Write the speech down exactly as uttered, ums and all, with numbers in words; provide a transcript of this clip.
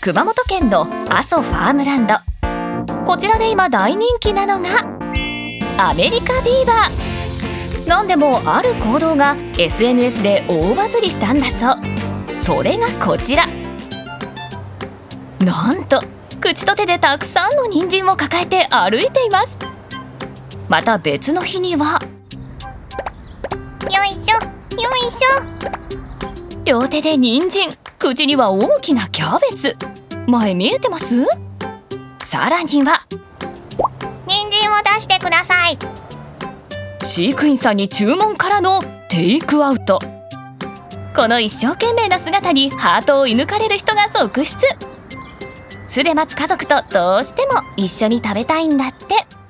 熊本県の阿蘇ファームランド。こちらで今大人気なのがアメリカビーバー。なんでもある行動が エスエヌエス で大バズりしたんだそう。それがこちら。なんと口と手でたくさんの人参を抱えて歩いています。また別の日にはよいしょよいしょ。 両手で人参、口には大きなキャベツ。前見えてます？さらには人参を出してください。 飼育員さんに注文からのテイクアウト。この一生懸命な姿にハートを射抜かれる人が続出。巣で待つ家族とどうしても一緒に食べたいんだって。